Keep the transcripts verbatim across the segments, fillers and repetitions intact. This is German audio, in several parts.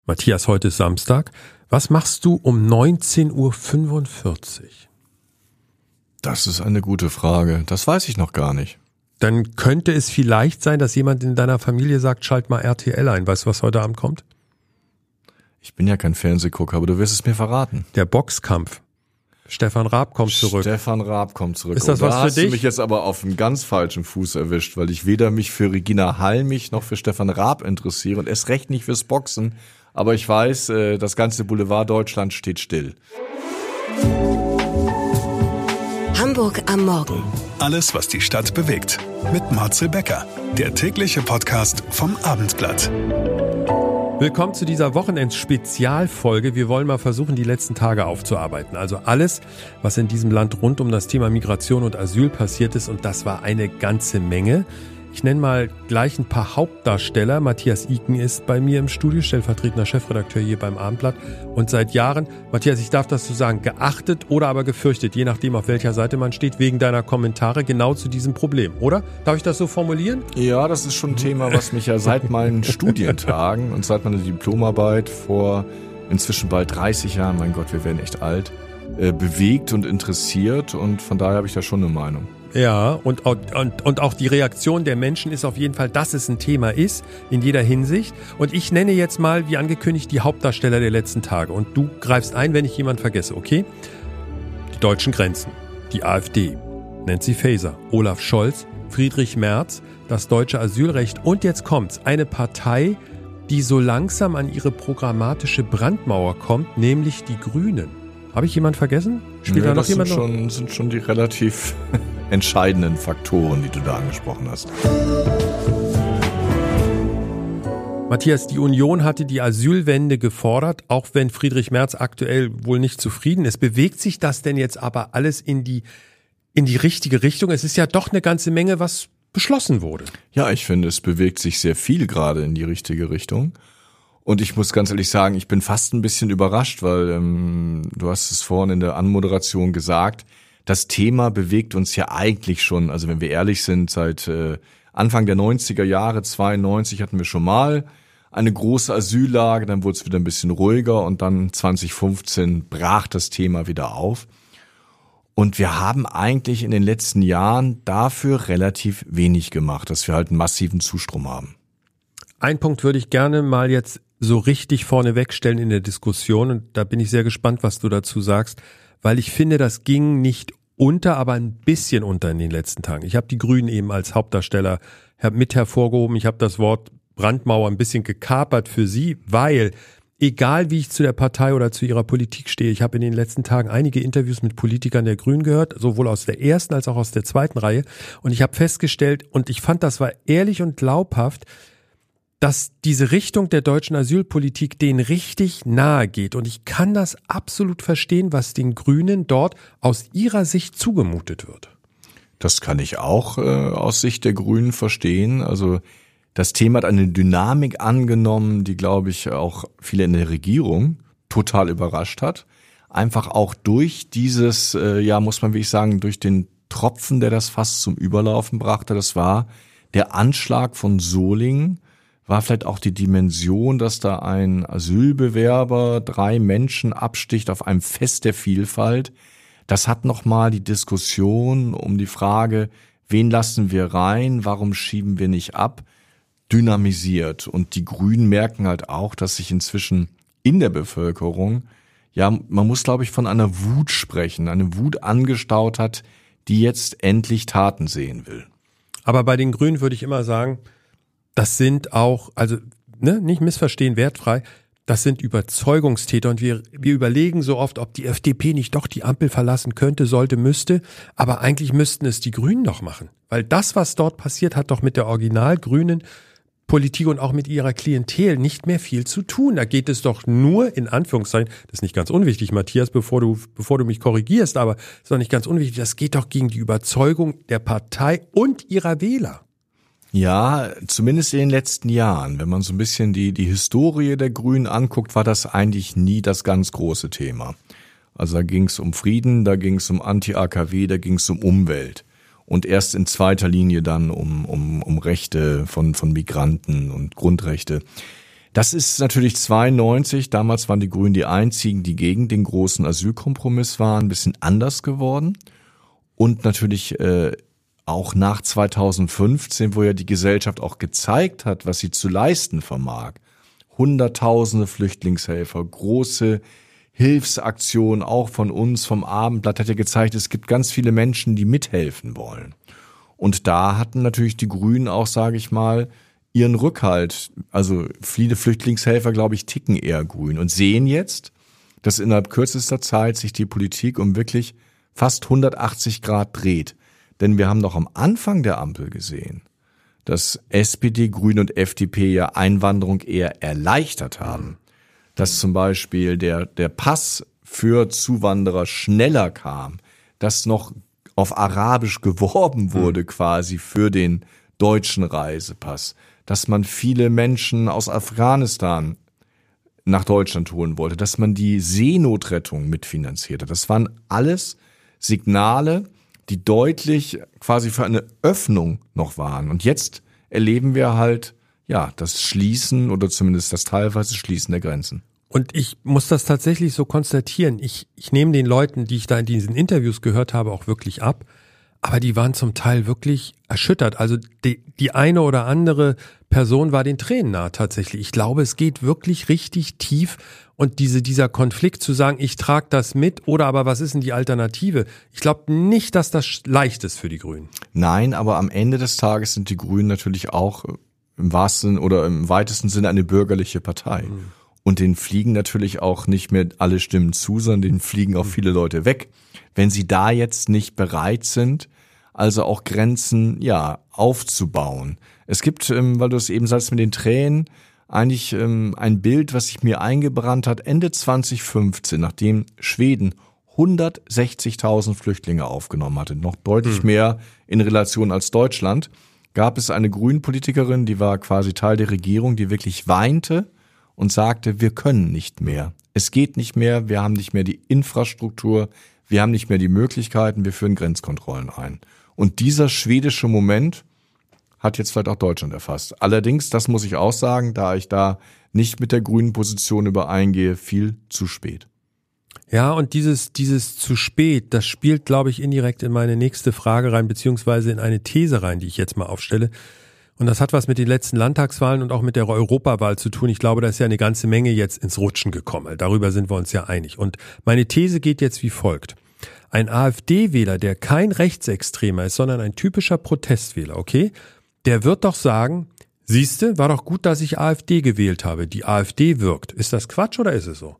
Matthias, heute ist Samstag. Was machst du um neunzehn Uhr fünfundvierzig? Das ist eine gute Frage. Das weiß ich noch gar nicht. Dann könnte es vielleicht sein, dass jemand in deiner Familie sagt, schalt mal R T L ein. Weißt du, was heute Abend kommt? Ich bin ja kein Fernsehgucker, aber du wirst es mir verraten. Der Boxkampf. Stefan Raab kommt zurück. Stefan Raab kommt zurück. Ist das Und was da für hast dich? Du mich jetzt aber auf einen ganz falschen Fuß erwischt, weil ich weder mich für Regina Halmich noch für Stefan Raab interessiere und erst recht nicht fürs Boxen. Aber ich weiß, das ganze Boulevard Deutschland steht still. Hamburg am Morgen. Alles, was die Stadt bewegt. Mit Marcel Becker. Der tägliche Podcast vom Abendblatt. Willkommen zu dieser Wochenends-Spezialfolge. Wir wollen mal versuchen, die letzten Tage aufzuarbeiten. Also alles, was in diesem Land rund um das Thema Migration und Asyl passiert ist. Und das war eine ganze Menge. Ich nenne mal gleich ein paar Hauptdarsteller. Matthias Iken ist bei mir im Studio, stellvertretender Chefredakteur hier beim Abendblatt. Und seit Jahren, Matthias, ich darf das so sagen, geachtet oder aber gefürchtet, je nachdem, auf welcher Seite man steht, wegen deiner Kommentare genau zu diesem Problem, oder? Darf ich das so formulieren? Ja, das ist schon ein Thema, was mich ja seit meinen Studientagen und seit meiner Diplomarbeit vor inzwischen bald dreißig Jahren, mein Gott, wir werden echt alt, äh, bewegt und interessiert. Und von daher habe ich da schon eine Meinung. Ja, und, und, und auch die Reaktion der Menschen ist auf jeden Fall, dass es ein Thema ist, in jeder Hinsicht. Und ich nenne jetzt mal, wie angekündigt, die Hauptdarsteller der letzten Tage. Und du greifst ein, wenn ich jemanden vergesse, okay? Die deutschen Grenzen, die AfD, Nancy Faeser, Olaf Scholz, Friedrich Merz, das deutsche Asylrecht und jetzt kommt's, eine Partei, die so langsam an ihre programmatische Brandmauer kommt, nämlich die Grünen. Habe ich jemanden vergessen? Spielt ja, da noch das jemand sind noch? schon, sind schon die relativ entscheidenden Faktoren, die du da angesprochen hast. Matthias, die Union hatte die Asylwende gefordert, auch wenn Friedrich Merz aktuell wohl nicht zufrieden ist. Bewegt sich das denn jetzt aber alles in die, in die richtige Richtung? Es ist ja doch eine ganze Menge, was beschlossen wurde. Ja, ich finde, es bewegt sich sehr viel gerade in die richtige Richtung. Und ich muss ganz ehrlich sagen, ich bin fast ein bisschen überrascht, weil ähm, du hast es vorhin in der Anmoderation gesagt, das Thema bewegt uns ja eigentlich schon, also wenn wir ehrlich sind, seit äh, Anfang der neunziger Jahre, zweiundneunzig hatten wir schon mal eine große Asyllage, dann wurde es wieder ein bisschen ruhiger und dann zwanzig fünfzehn brach das Thema wieder auf. Und wir haben eigentlich in den letzten Jahren dafür relativ wenig gemacht, dass wir halt einen massiven Zustrom haben. Ein Punkt würde ich gerne mal jetzt so richtig vorne wegstellen in der Diskussion und da bin ich sehr gespannt, was du dazu sagst, weil ich finde, das ging nicht unter, aber ein bisschen unter in den letzten Tagen. Ich habe die Grünen eben als Hauptdarsteller mit hervorgehoben. Ich habe das Wort Brandmauer ein bisschen gekapert für sie, weil egal wie ich zu der Partei oder zu ihrer Politik stehe, ich habe in den letzten Tagen einige Interviews mit Politikern der Grünen gehört, sowohl aus der ersten als auch aus der zweiten Reihe und ich habe festgestellt und ich fand, das war ehrlich und glaubhaft, dass diese Richtung der deutschen Asylpolitik denen richtig nahe geht. Und ich kann das absolut verstehen, was den Grünen dort aus ihrer Sicht zugemutet wird. Das kann ich auch äh, aus Sicht der Grünen verstehen. Also das Thema hat eine Dynamik angenommen, die, glaube ich, auch viele in der Regierung total überrascht hat. Einfach auch durch dieses, äh, ja, muss man wirklich sagen, durch den Tropfen, der das fast zum Überlaufen brachte. Das war der Anschlag von Solingen. War vielleicht auch die Dimension, dass da ein Asylbewerber drei Menschen absticht auf einem Fest der Vielfalt. Das hat nochmal die Diskussion um die Frage, wen lassen wir rein, warum schieben wir nicht ab, dynamisiert. Und die Grünen merken halt auch, dass sich inzwischen in der Bevölkerung, ja, man muss, glaube ich, von einer Wut sprechen, eine Wut angestaut hat, die jetzt endlich Taten sehen will. Aber bei den Grünen würde ich immer sagen, das sind auch, also ne, nicht missverstehen, wertfrei, das sind Überzeugungstäter und wir, wir überlegen so oft, ob die F D P nicht doch die Ampel verlassen könnte, sollte, müsste, aber eigentlich müssten es die Grünen doch machen, weil das, was dort passiert, hat doch mit der original-grünen Politik und auch mit ihrer Klientel nicht mehr viel zu tun. Da geht es doch nur, in Anführungszeichen, das ist nicht ganz unwichtig, Matthias, bevor du, bevor du mich korrigierst, aber das ist doch nicht ganz unwichtig, das geht doch gegen die Überzeugung der Partei und ihrer Wähler. Ja, zumindest in den letzten Jahren. Wenn man so ein bisschen die, die Historie der Grünen anguckt, war das eigentlich nie das ganz große Thema. Also da ging es um Frieden, da ging es um Anti-A K W, da ging es um Umwelt. Und erst in zweiter Linie dann um, um, um Rechte von, von Migranten und Grundrechte. Das ist natürlich zweiundneunzig, damals waren die Grünen die einzigen, die gegen den großen Asylkompromiss waren, ein bisschen anders geworden. Und natürlich äh, auch nach zweitausendfünfzehn, wo ja die Gesellschaft auch gezeigt hat, was sie zu leisten vermag. Hunderttausende Flüchtlingshelfer, große Hilfsaktionen, auch von uns, vom Abendblatt, hat ja gezeigt, es gibt ganz viele Menschen, die mithelfen wollen. Und da hatten natürlich die Grünen auch, sage ich mal, ihren Rückhalt. Also viele Flüchtlingshelfer, glaube ich, ticken eher grün und sehen jetzt, dass innerhalb kürzester Zeit sich die Politik um wirklich fast hundertachtzig Grad dreht. Denn wir haben noch am Anfang der Ampel gesehen, dass S P D, Grüne und F D P ja Einwanderung eher erleichtert haben. Dass zum Beispiel der, der Pass für Zuwanderer schneller kam, dass noch auf Arabisch geworben wurde quasi für den deutschen Reisepass, dass man viele Menschen aus Afghanistan nach Deutschland holen wollte, dass man die Seenotrettung mitfinanzierte. Das waren alles Signale, die deutlich quasi für eine Öffnung noch waren. Und jetzt erleben wir halt, ja, das Schließen oder zumindest das teilweise Schließen der Grenzen. Und ich muss das tatsächlich so konstatieren. Ich, ich nehme den Leuten, die ich da in diesen Interviews gehört habe, auch wirklich ab. Aber die waren zum Teil wirklich erschüttert. Also die, die eine oder andere Person war den Tränen nahe tatsächlich. Ich glaube, es geht wirklich richtig tief. Und diese, dieser Konflikt zu sagen, ich trage das mit oder aber was ist denn die Alternative? Ich glaube nicht, dass das leicht ist für die Grünen. Nein, aber am Ende des Tages sind die Grünen natürlich auch im wahrsten oder im weitesten Sinne eine bürgerliche Partei. Mhm. Und denen fliegen natürlich auch nicht mehr alle Stimmen zu, sondern denen fliegen auch viele Leute weg. Wenn sie da jetzt nicht bereit sind, also auch Grenzen, ja, aufzubauen. Es gibt, ähm, weil du es eben sagst mit den Tränen, eigentlich ähm, ein Bild, was sich mir eingebrannt hat, Ende zwanzig fünfzehn, nachdem Schweden hundertsechzigtausend Flüchtlinge aufgenommen hatte, noch deutlich hm. mehr in Relation als Deutschland, gab es eine Grünen-Politikerin, die war quasi Teil der Regierung, die wirklich weinte und sagte, wir können nicht mehr. Es geht nicht mehr, wir haben nicht mehr die Infrastruktur, wir haben nicht mehr die Möglichkeiten, wir führen Grenzkontrollen ein. Und dieser schwedische Moment hat jetzt vielleicht auch Deutschland erfasst. Allerdings, das muss ich auch sagen, da ich da nicht mit der grünen Position übereingehe, viel zu spät. Ja, und dieses, dieses zu spät, das spielt, glaube ich, indirekt in meine nächste Frage rein, beziehungsweise in eine These rein, die ich jetzt mal aufstelle. Und das hat was mit den letzten Landtagswahlen und auch mit der Europawahl zu tun. Ich glaube, da ist ja eine ganze Menge jetzt ins Rutschen gekommen. Darüber sind wir uns ja einig. Und meine These geht jetzt wie folgt. Ein AfD-Wähler, der kein Rechtsextremer ist, sondern ein typischer Protestwähler, okay, der wird doch sagen, siehste, war doch gut, dass ich AfD gewählt habe. Die AfD wirkt. Ist das Quatsch oder ist es so?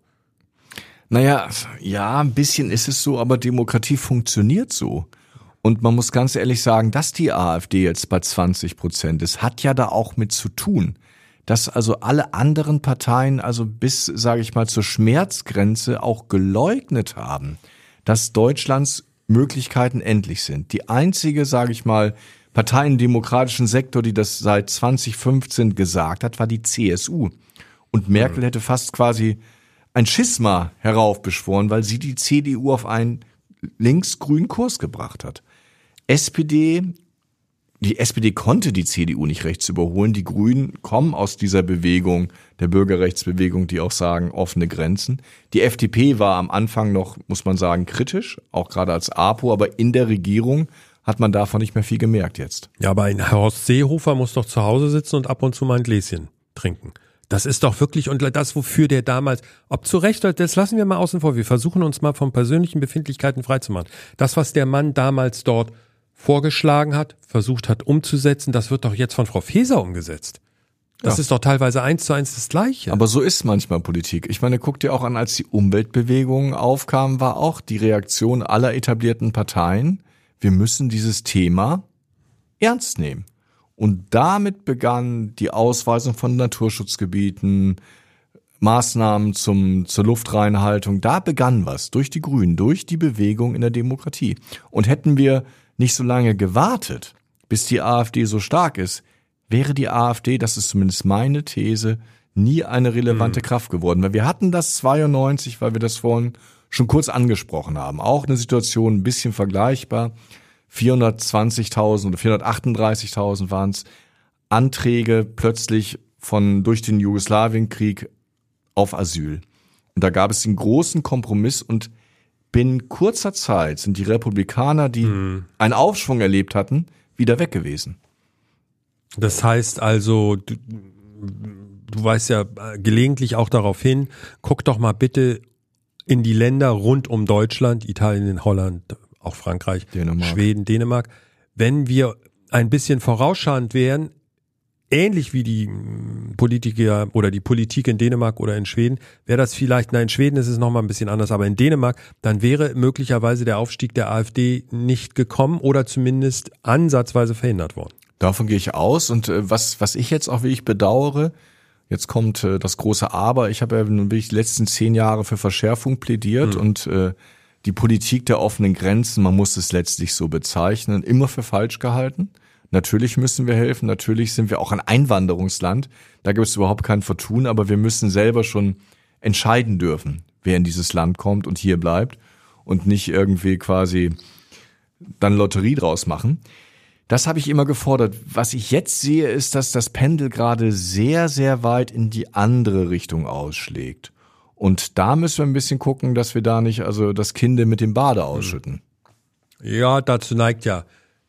Naja, ja, ein bisschen ist es so, aber Demokratie funktioniert so. Und man muss ganz ehrlich sagen, dass die AfD jetzt bei zwanzig Prozent ist, hat ja da auch mit zu tun. Dass also alle anderen Parteien also bis, sage ich mal, zur Schmerzgrenze auch geleugnet haben, dass Deutschlands Möglichkeiten endlich sind. Die einzige, sage ich mal, Partei im demokratischen Sektor, die das seit zwanzig fünfzehn gesagt hat, war die C S U. Und Merkel hätte fast quasi ein Schisma heraufbeschworen, weil sie die C D U auf einen linksgrünen Kurs gebracht hat. S P D, die S P D konnte die C D U nicht rechts überholen. Die Grünen kommen aus dieser Bewegung, der Bürgerrechtsbewegung, die auch sagen, offene Grenzen. Die F D P war am Anfang noch, muss man sagen, kritisch, auch gerade als APO, aber in der Regierung hat man davon nicht mehr viel gemerkt jetzt. Ja, aber ein Horst Seehofer muss doch zu Hause sitzen und ab und zu mal ein Gläschen trinken. Das ist doch wirklich, und das, wofür der damals, ob zu Recht, das lassen wir mal außen vor, wir versuchen uns mal von persönlichen Befindlichkeiten freizumachen. Das, was der Mann damals dort vorgeschlagen hat, versucht hat umzusetzen, das wird doch jetzt von Frau Faeser umgesetzt. Das ja. ist doch teilweise eins zu eins das Gleiche. Aber so ist manchmal Politik. Ich meine, guck dir auch an, als die Umweltbewegungen aufkamen, war auch die Reaktion aller etablierten Parteien, wir müssen dieses Thema ernst nehmen. Und damit begann die Ausweisung von Naturschutzgebieten, Maßnahmen zum, zur Luftreinhaltung. Da begann was durch die Grünen, durch die Bewegung in der Demokratie. Und hätten wir nicht so lange gewartet, bis die AfD so stark ist, wäre die AfD, das ist zumindest meine These, nie eine relevante mhm. Kraft geworden. Weil wir hatten das zweiundneunzig, weil wir das vorhin schon kurz angesprochen haben. Auch eine Situation ein bisschen vergleichbar. vierhundertzwanzigtausend oder vierhundertachtunddreißigtausend waren es Anträge plötzlich von durch den Jugoslawienkrieg auf Asyl. Und da gab es den großen Kompromiss und binnen kurzer Zeit sind die Republikaner, die hm. einen Aufschwung erlebt hatten, wieder weg gewesen. Das heißt also, du, du weist ja gelegentlich auch darauf hin, guck doch mal bitte in die Länder rund um Deutschland, Italien, Holland, auch Frankreich, Dänemark. Schweden, Dänemark. Wenn wir ein bisschen vorausschauend wären, ähnlich wie die Politiker oder die Politik in Dänemark oder in Schweden, wäre das vielleicht, nein, in Schweden ist es nochmal ein bisschen anders, aber in Dänemark, dann wäre möglicherweise der Aufstieg der AfD nicht gekommen oder zumindest ansatzweise verhindert worden. Davon gehe ich aus und äh, was was ich jetzt auch wirklich bedauere, jetzt kommt äh, das große Aber, ich habe ja nun wirklich die letzten zehn Jahre für Verschärfung plädiert mhm. und äh, die Politik der offenen Grenzen, man muss es letztlich so bezeichnen, immer für falsch gehalten. Natürlich müssen wir helfen, natürlich sind wir auch ein Einwanderungsland, da gibt es überhaupt kein Vertun, aber wir müssen selber schon entscheiden dürfen, wer in dieses Land kommt und hier bleibt und nicht irgendwie quasi dann Lotterie draus machen. Das habe ich immer gefordert. Was ich jetzt sehe, ist, dass das Pendel gerade sehr, sehr weit in die andere Richtung ausschlägt. Und da müssen wir ein bisschen gucken, dass wir da nicht also das Kind mit dem Bade ausschütten. Ja, dazu neigt ja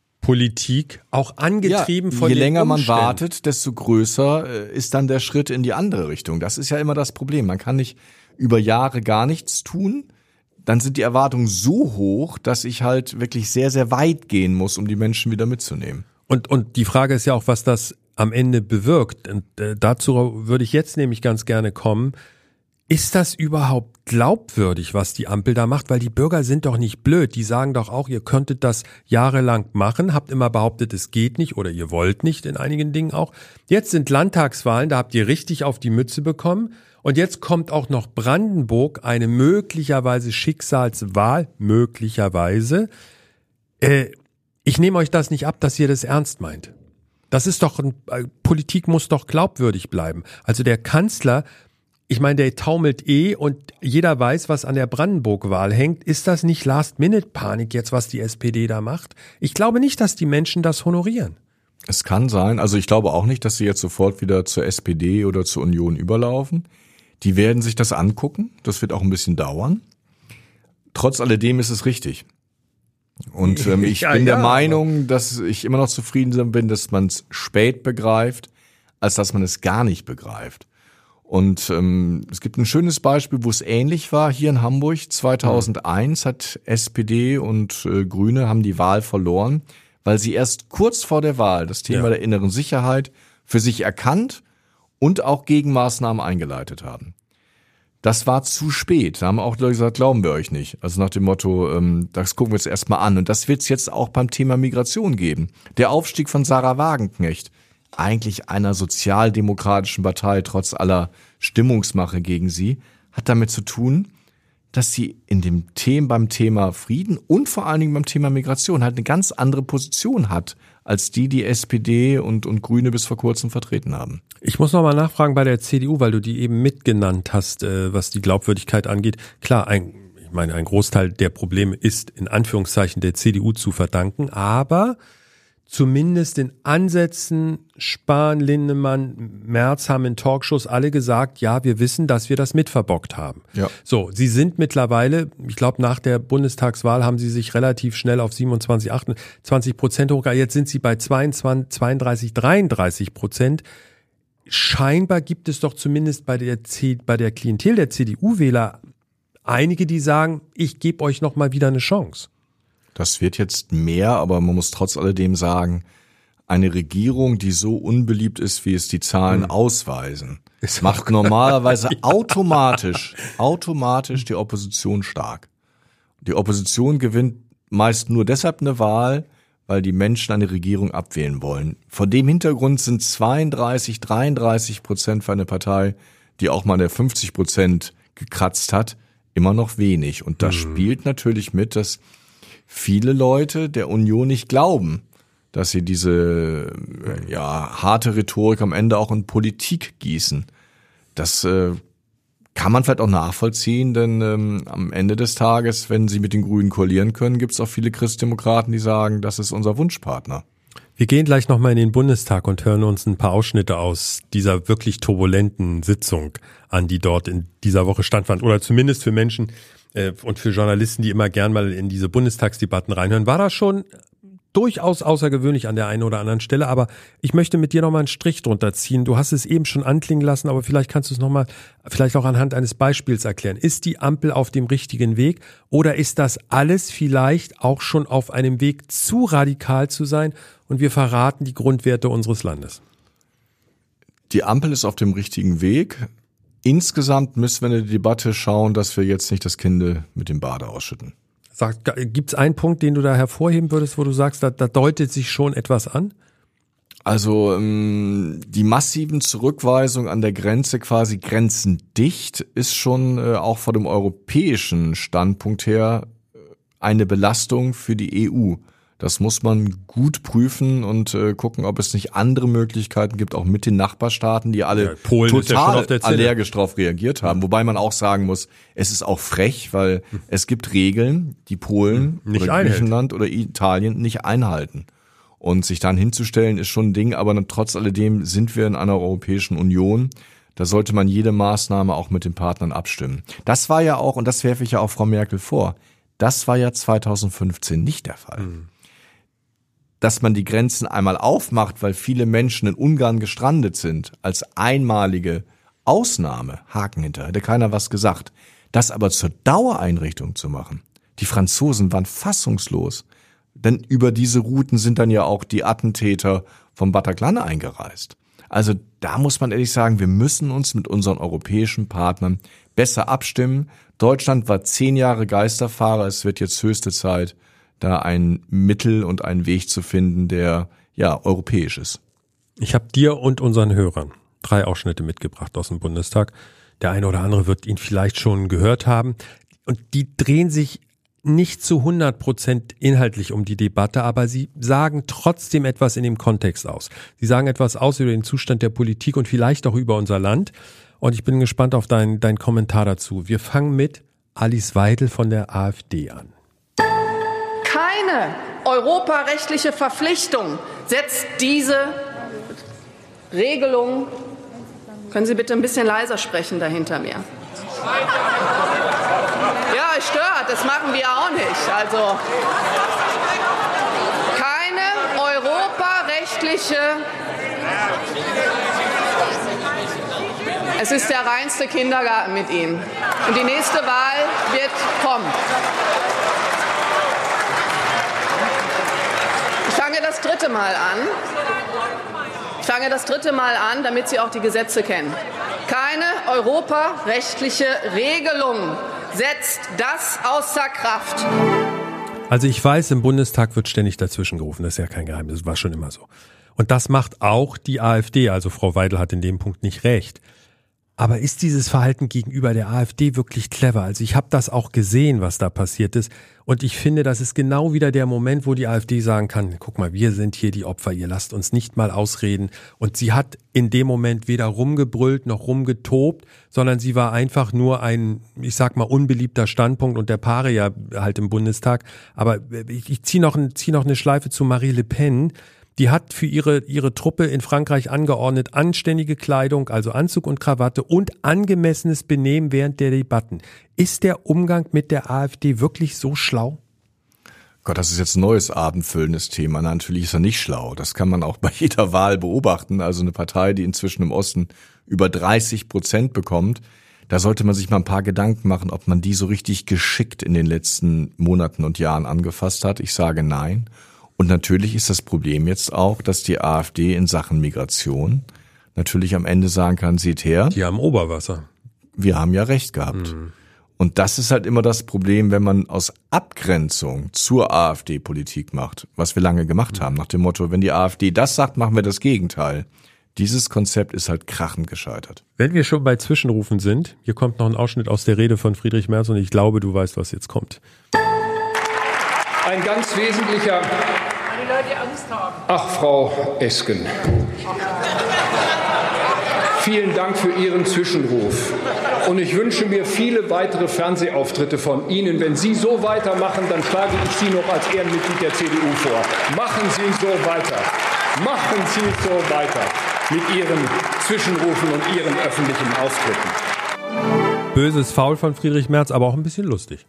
Politik, auch angetrieben ja, von den je länger man Umständen. wartet, desto größer ist dann der Schritt in die andere Richtung. Das ist ja immer das Problem. Man kann nicht über Jahre gar nichts tun. Dann sind die Erwartungen so hoch, dass ich halt wirklich sehr, sehr weit gehen muss, um die Menschen wieder mitzunehmen. Und, und die Frage ist ja auch, was das am Ende bewirkt. Und äh, dazu würde ich jetzt nämlich ganz gerne kommen. Ist das überhaupt glaubwürdig, was die Ampel da macht? Weil die Bürger sind doch nicht blöd. Die sagen doch auch, ihr könntet das jahrelang machen, habt immer behauptet, es geht nicht oder ihr wollt nicht in einigen Dingen auch. Jetzt sind Landtagswahlen, da habt ihr richtig auf die Mütze bekommen. Und jetzt kommt auch noch Brandenburg, eine möglicherweise Schicksalswahl, möglicherweise. Äh, ich nehme euch das nicht ab, dass ihr das ernst meint. Das ist doch, ein, Politik muss doch glaubwürdig bleiben. Also der Kanzler, ich meine, der taumelt eh und jeder weiß, was an der Brandenburg-Wahl hängt. Ist das nicht Last-Minute-Panik jetzt, was die S P D da macht? Ich glaube nicht, dass die Menschen das honorieren. Es kann sein. Also ich glaube auch nicht, dass sie jetzt sofort wieder zur S P D oder zur Union überlaufen. Die werden sich das angucken. Das wird auch ein bisschen dauern. Trotz alledem ist es richtig. Und ähm, ich ja, bin ja, der Meinung, dass ich immer noch zufrieden bin, dass man es spät begreift, als dass man es gar nicht begreift. Und ähm, es gibt ein schönes Beispiel, wo es ähnlich war. Hier in Hamburg zweitausendeins hat S P D und äh, Grüne haben die Wahl verloren, weil sie erst kurz vor der Wahl das Thema ja. der inneren Sicherheit für sich erkannt und auch Gegenmaßnahmen eingeleitet haben. Das war zu spät. Da haben auch Leute gesagt, glauben wir euch nicht. Also nach dem Motto, ähm, das gucken wir uns erstmal an. Und das wird es jetzt auch beim Thema Migration geben. Der Aufstieg von Sarah Wagenknecht, eigentlich einer sozialdemokratischen Partei, trotz aller Stimmungsmache gegen sie, hat damit zu tun, dass sie in dem Thema, beim Thema Frieden und vor allen Dingen beim Thema Migration halt eine ganz andere Position hat, als die, die S P D und, und Grüne bis vor kurzem vertreten haben. Ich muss noch mal nachfragen bei der C D U, weil du die eben mitgenannt hast, äh, was die Glaubwürdigkeit angeht. Klar, ein, ich meine, ein Großteil der Probleme ist in Anführungszeichen der C D U zu verdanken, aber zumindest in Ansätzen, Spahn, Lindemann, Merz haben in Talkshows alle gesagt, ja, wir wissen, dass wir das mitverbockt haben. Ja. So, sie sind mittlerweile, ich glaube, nach der Bundestagswahl haben sie sich relativ schnell auf siebenundzwanzig, achtundzwanzig Prozent hochgegangen. Jetzt sind sie bei zweiundzwanzig, zweiunddreißig, dreiunddreißig Prozent. Scheinbar gibt es doch zumindest bei der, C- bei der Klientel der C D U-Wähler einige, die sagen, ich gebe euch noch mal wieder eine Chance. Das wird jetzt mehr, aber man muss trotz alledem sagen, eine Regierung, die so unbeliebt ist, wie es die Zahlen hm. ausweisen, ist macht normalerweise ja. automatisch, automatisch die Opposition stark. Die Opposition gewinnt meist nur deshalb eine Wahl, weil die Menschen eine Regierung abwählen wollen. Vor dem Hintergrund sind zweiunddreißig, dreiunddreißig Prozent für eine Partei, die auch mal der fünfzig Prozent gekratzt hat, immer noch wenig. Und das hm. spielt natürlich mit, dass viele Leute der Union nicht glauben, dass sie diese ja harte Rhetorik am Ende auch in Politik gießen. Das äh, kann man vielleicht auch nachvollziehen, denn ähm, am Ende des Tages, wenn sie mit den Grünen koalieren können, gibt es auch viele Christdemokraten, die sagen, das ist unser Wunschpartner. Wir gehen gleich nochmal in den Bundestag und hören uns ein paar Ausschnitte aus dieser wirklich turbulenten Sitzung an, die dort in dieser Woche stattfand. Oder zumindest für Menschen äh, und für Journalisten, die immer gern mal in diese Bundestagsdebatten reinhören, war das schon durchaus außergewöhnlich an der einen oder anderen Stelle. Aber ich möchte mit dir nochmal einen Strich drunter ziehen. Du hast es eben schon anklingen lassen, aber vielleicht kannst du es nochmal, vielleicht auch anhand eines Beispiels erklären. Ist die Ampel auf dem richtigen Weg oder ist das alles vielleicht auch schon auf einem Weg, zu radikal zu sein und wir verraten die Grundwerte unseres Landes? Die Ampel ist auf dem richtigen Weg. Insgesamt müssen wir in der Debatte schauen, dass wir jetzt nicht das Kind mit dem Bade ausschütten. Gibt es einen Punkt, den du da hervorheben würdest, wo du sagst, da, da deutet sich schon etwas an? Also ähm, die massiven Zurückweisungen an der Grenze, quasi grenzendicht, ist schon äh, auch vor dem europäischen Standpunkt her eine Belastung für die E U. Das muss man gut prüfen und äh, gucken, ob es nicht andere Möglichkeiten gibt, auch mit den Nachbarstaaten, die alle ja, total ja allergisch darauf reagiert haben. Wobei man auch sagen muss, es ist auch frech, weil hm. es gibt Regeln, die Polen nicht oder einhält. Griechenland oder Italien nicht einhalten. Und sich dann hinzustellen, ist schon ein Ding, aber trotz alledem sind wir in einer Europäischen Union. Da sollte man jede Maßnahme auch mit den Partnern abstimmen. Das war ja auch, und das werfe ich ja auch Frau Merkel vor, das war ja zweitausendfünfzehn nicht der Fall. Hm. Dass man die Grenzen einmal aufmacht, weil viele Menschen in Ungarn gestrandet sind, als einmalige Ausnahme, Haken hinter, hätte keiner was gesagt. Das aber zur Dauereinrichtung zu machen. Die Franzosen waren fassungslos, denn über diese Routen sind dann ja auch die Attentäter vom Bataclan eingereist. Also da muss man ehrlich sagen, wir müssen uns mit unseren europäischen Partnern besser abstimmen. Deutschland war zehn Jahre Geisterfahrer, es wird jetzt höchste Zeit, da ein Mittel und einen Weg zu finden, der ja europäisch ist. Ich habe dir und unseren Hörern drei Ausschnitte mitgebracht aus dem Bundestag. Der eine oder andere wird ihn vielleicht schon gehört haben. Und die drehen sich nicht zu hundert Prozent inhaltlich um die Debatte, aber sie sagen trotzdem etwas in dem Kontext aus. Sie sagen etwas aus über den Zustand der Politik und vielleicht auch über unser Land. Und ich bin gespannt auf deinen dein Kommentar dazu. Wir fangen mit Alice Weidel von der AfD an. Keine europarechtliche Verpflichtung setzt diese Regelung. Können Sie bitte ein bisschen leiser sprechen da hinter mir? Ja, es stört, das machen wir auch nicht. Also keine europarechtliche. Es ist der reinste Kindergarten mit Ihnen. Und die nächste Wahl wird kommen. Ich fange das dritte Mal an. Ich fange das dritte Mal an, damit Sie auch die Gesetze kennen. Keine europarechtliche Regelung setzt das außer Kraft. Also ich weiß, im Bundestag wird ständig dazwischen gerufen. Das ist ja kein Geheimnis, das war schon immer so. Und das macht auch die AfD. Also Frau Weidel hat in dem Punkt nicht recht. Aber ist dieses Verhalten gegenüber der AfD wirklich clever? Also ich habe das auch gesehen, was da passiert ist. Und ich finde, das ist genau wieder der Moment, wo die AfD sagen kann, guck mal, wir sind hier die Opfer, ihr lasst uns nicht mal ausreden. Und sie hat in dem Moment weder rumgebrüllt noch rumgetobt, sondern sie war einfach nur ein, ich sag mal, unbeliebter Standpunkt und der Paria halt im Bundestag. Aber ich, ich ziehe noch, zieh noch eine Schleife zu Marine Le Pen. Die hat für ihre, ihre Truppe in Frankreich angeordnet, anständige Kleidung, also Anzug und Krawatte und angemessenes Benehmen während der Debatten. Ist der Umgang mit der AfD wirklich so schlau? Gott, das ist jetzt ein neues abendfüllendes Thema. Natürlich ist er nicht schlau. Das kann man auch bei jeder Wahl beobachten. Also eine Partei, die inzwischen im Osten über dreißig Prozent bekommt, da sollte man sich mal ein paar Gedanken machen, ob man die so richtig geschickt in den letzten Monaten und Jahren angefasst hat. Ich sage nein. Und natürlich ist das Problem jetzt auch, dass die AfD in Sachen Migration natürlich am Ende sagen kann, seht her. Die haben Oberwasser. Wir haben ja recht gehabt. Mhm. Und das ist halt immer das Problem, wenn man aus Abgrenzung zur AfD Politik macht, was wir lange gemacht haben, nach dem Motto, wenn die AfD das sagt, machen wir das Gegenteil. Dieses Konzept ist halt krachend gescheitert. Wenn wir schon bei Zwischenrufen sind, hier kommt noch ein Ausschnitt aus der Rede von Friedrich Merz und ich glaube, du weißt, was jetzt kommt. Ein ganz wesentlicher. Ach, Frau Esken. Vielen Dank für Ihren Zwischenruf. Und ich wünsche mir viele weitere Fernsehauftritte von Ihnen. Wenn Sie so weitermachen, dann schlage ich Sie noch als Ehrenmitglied der C D U vor. Machen Sie so weiter. Machen Sie so weiter mit Ihren Zwischenrufen und Ihren öffentlichen Auftritten. Böses Foul von Friedrich Merz, aber auch ein bisschen lustig.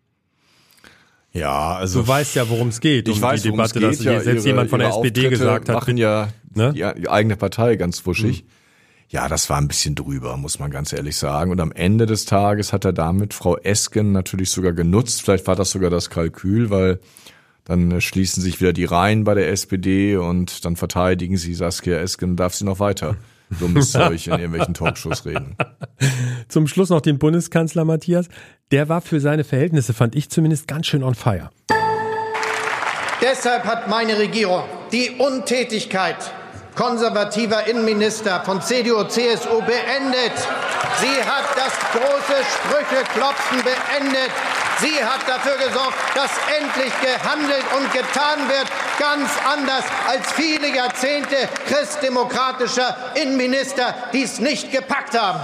Ja, also du weißt ja, worum es geht. Ich um weiß, die Debatte, geht, dass ja, selbst ihre, jemand von der S P D Auftritte gesagt hat, machen ja ne? die, die eigene Partei ganz wuschig. Mhm. Ja, das war ein bisschen drüber, muss man ganz ehrlich sagen. Und am Ende des Tages hat er damit Frau Esken natürlich sogar genutzt. Vielleicht war das sogar das Kalkül, weil dann schließen sich wieder die Reihen bei der S P D und dann verteidigen sie Saskia Esken und darf sie noch weiter dummes Zeug in irgendwelchen Talkshows reden. Zum Schluss noch den Bundeskanzler Matthias. Der war für seine Verhältnisse, fand ich zumindest, ganz schön on fire. Deshalb hat meine Regierung die Untätigkeit konservativer Innenminister von C D U und C S U beendet. Sie hat das große Sprücheklopfen beendet. Sie hat dafür gesorgt, dass endlich gehandelt und getan wird, ganz anders als viele Jahrzehnte christdemokratischer Innenminister, die es nicht gepackt haben.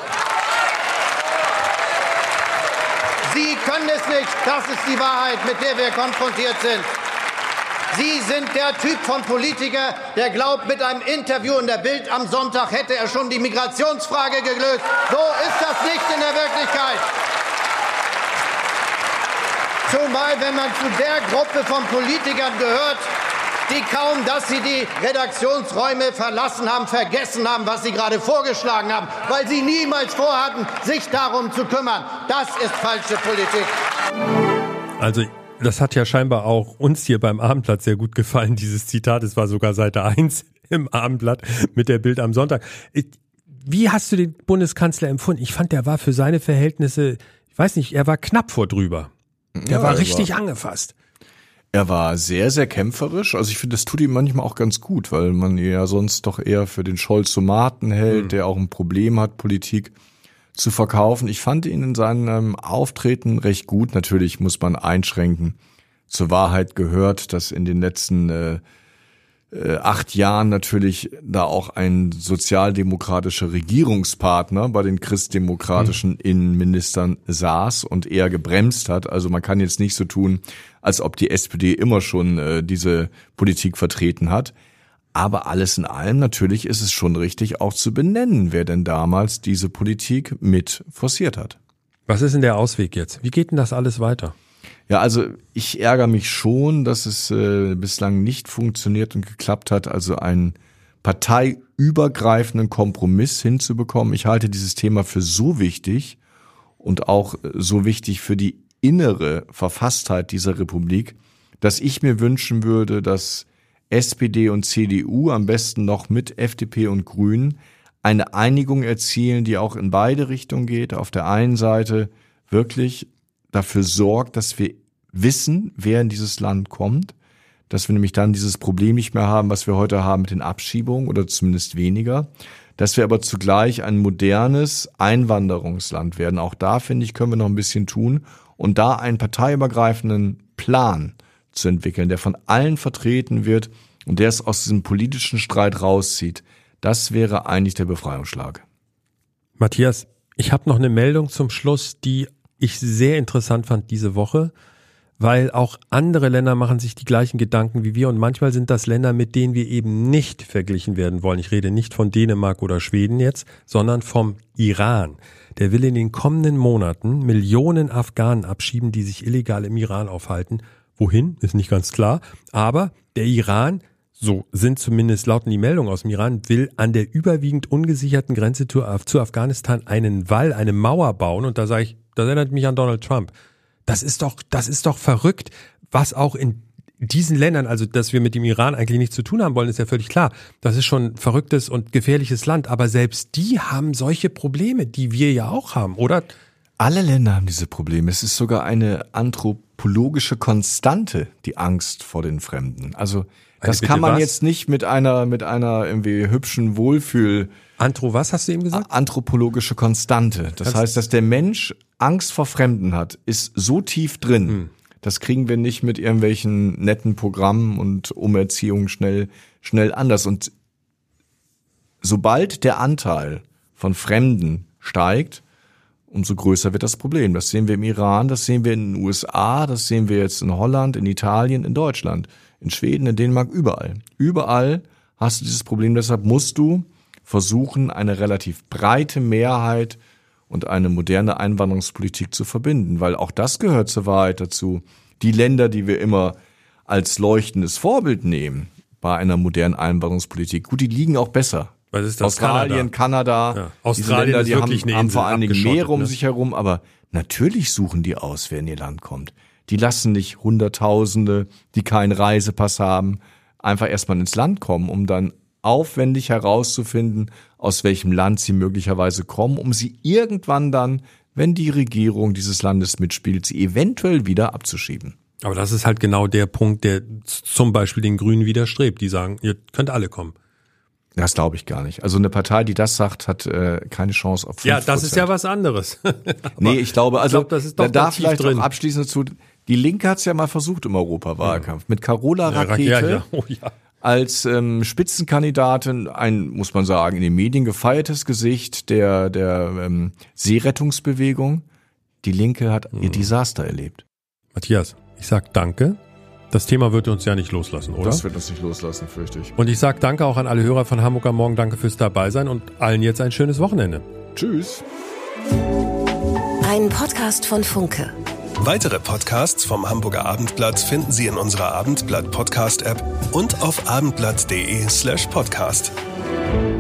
Sie können es nicht, das ist die Wahrheit, mit der wir konfrontiert sind. Sie sind der Typ von Politiker, der glaubt, mit einem Interview in der Bild am Sonntag hätte er schon die Migrationsfrage gelöst. So ist das nicht in der Wirklichkeit. Zumal, wenn man zu der Gruppe von Politikern gehört, die kaum, dass sie die Redaktionsräume verlassen haben, vergessen haben, was sie gerade vorgeschlagen haben, weil sie niemals vorhatten, sich darum zu kümmern. Das ist falsche Politik. Also das hat ja scheinbar auch uns hier beim Abendblatt sehr gut gefallen, dieses Zitat. Es war sogar Seite eins im Abendblatt mit der Bild am Sonntag. Wie hast du den Bundeskanzler empfunden? Ich fand, der war für seine Verhältnisse, ich weiß nicht, er war knapp vor drüber. Der ja, war richtig war, angefasst. Er war sehr, sehr kämpferisch. Also ich finde, das tut ihm manchmal auch ganz gut, weil man ihn ja sonst doch eher für den Scholzomaten hält, mhm. der auch ein Problem hat, Politik zu verkaufen. Ich fand ihn in seinem Auftreten recht gut. Natürlich muss man einschränken. Zur Wahrheit gehört, dass in den letzten äh, äh, acht Jahren natürlich da auch ein sozialdemokratischer Regierungspartner bei den christdemokratischen mhm. Innenministern saß und eher gebremst hat. Also man kann jetzt nicht so tun, als ob die S P D immer schon äh, diese Politik vertreten hat. Aber alles in allem, natürlich ist es schon richtig, auch zu benennen, wer denn damals diese Politik mit forciert hat. Was ist denn der Ausweg jetzt? Wie geht denn das alles weiter? Ja, also ich ärgere mich schon, dass es äh, bislang nicht funktioniert und geklappt hat, also einen parteiübergreifenden Kompromiss hinzubekommen. Ich halte dieses Thema für so wichtig und auch so wichtig für die innere Verfasstheit dieser Republik, dass ich mir wünschen würde, dass S P D und C D U, am besten noch mit F D P und Grünen, eine Einigung erzielen, die auch in beide Richtungen geht. Auf der einen Seite wirklich dafür sorgt, dass wir wissen, wer in dieses Land kommt, dass wir nämlich dann dieses Problem nicht mehr haben, was wir heute haben mit den Abschiebungen oder zumindest weniger, dass wir aber zugleich ein modernes Einwanderungsland werden. Auch da, finde ich, können wir noch ein bisschen tun und da einen parteiübergreifenden Plan zu entwickeln, der von allen vertreten wird und der es aus diesem politischen Streit rauszieht. Das wäre eigentlich der Befreiungsschlag. Matthias, ich habe noch eine Meldung zum Schluss, die ich sehr interessant fand diese Woche, weil auch andere Länder machen sich die gleichen Gedanken wie wir und manchmal sind das Länder, mit denen wir eben nicht verglichen werden wollen. Ich rede nicht von Dänemark oder Schweden jetzt, sondern vom Iran. Der will in den kommenden Monaten Millionen Afghanen abschieben, die sich illegal im Iran aufhalten. Wohin, ist nicht ganz klar, aber der Iran, so sind zumindest lauten die Meldungen aus dem Iran, will an der überwiegend ungesicherten Grenze zu, zu Afghanistan einen Wall, eine Mauer bauen und da sage ich, das erinnert mich an Donald Trump. Das ist doch, das ist doch verrückt, was auch in diesen Ländern, also dass wir mit dem Iran eigentlich nichts zu tun haben wollen, ist ja völlig klar. Das ist schon ein verrücktes und gefährliches Land, aber selbst die haben solche Probleme, die wir ja auch haben, oder? Alle Länder haben diese Probleme. Es ist sogar eine anthropologische Konstante, die Angst vor den Fremden. Also das kann man was? jetzt nicht mit einer mit einer irgendwie hübschen Wohlfühl. Anthro, was hast du eben gesagt? Anthropologische Konstante. Das Kannst heißt, dass der Mensch Angst vor Fremden hat, ist so tief drin. Hm. Das kriegen wir nicht mit irgendwelchen netten Programmen und Umerziehung schnell schnell anders. Und sobald der Anteil von Fremden steigt, umso größer wird das Problem. Das sehen wir im Iran, das sehen wir in den U S A, das sehen wir jetzt in Holland, in Italien, in Deutschland, in Schweden, in Dänemark, überall. Überall hast du dieses Problem, deshalb musst du versuchen, eine relativ breite Mehrheit und eine moderne Einwanderungspolitik zu verbinden, weil auch das gehört zur Wahrheit dazu. Die Länder, die wir immer als leuchtendes Vorbild nehmen bei einer modernen Einwanderungspolitik, gut, die liegen auch besser. Was ist das? Australien, Kanada, Kanada ja. Australien Länder, ist die wirklich haben, eine haben Insel, vor allen Dingen Meere um ne? sich herum, aber natürlich suchen die aus, wer in ihr Land kommt. Die lassen nicht Hunderttausende, die keinen Reisepass haben, einfach erstmal ins Land kommen, um dann aufwendig herauszufinden, aus welchem Land sie möglicherweise kommen, um sie irgendwann dann, wenn die Regierung dieses Landes mitspielt, sie eventuell wieder abzuschieben. Aber das ist halt genau der Punkt, der zum Beispiel den Grünen widerstrebt. Die sagen, ihr könnt alle kommen. Das glaube ich gar nicht. Also eine Partei, die das sagt, hat äh, keine Chance auf fünf Prozent. Ja, das ist ja was anderes. Nee, ich glaube, also ich glaub, das ist doch da da vielleicht drin. auch abschließend dazu, die Linke hat es ja mal versucht im Europawahlkampf. Ja. Mit Carola Rakete ja, ja. Oh, ja. als ähm, Spitzenkandidatin, ein, muss man sagen, in den Medien gefeiertes Gesicht der, der ähm, Seerettungsbewegung. Die Linke hat hm. ihr Desaster erlebt. Matthias, ich sag danke. Das Thema wird uns ja nicht loslassen, oder? Das wird uns nicht loslassen, fürchte ich. Und ich sag danke auch an alle Hörer von Hamburg am Morgen. Danke fürs Dabeisein und allen jetzt ein schönes Wochenende. Tschüss. Ein Podcast von Funke. Weitere Podcasts vom Hamburger Abendblatt finden Sie in unserer Abendblatt Podcast App und auf abendblatt punkt de slash podcast.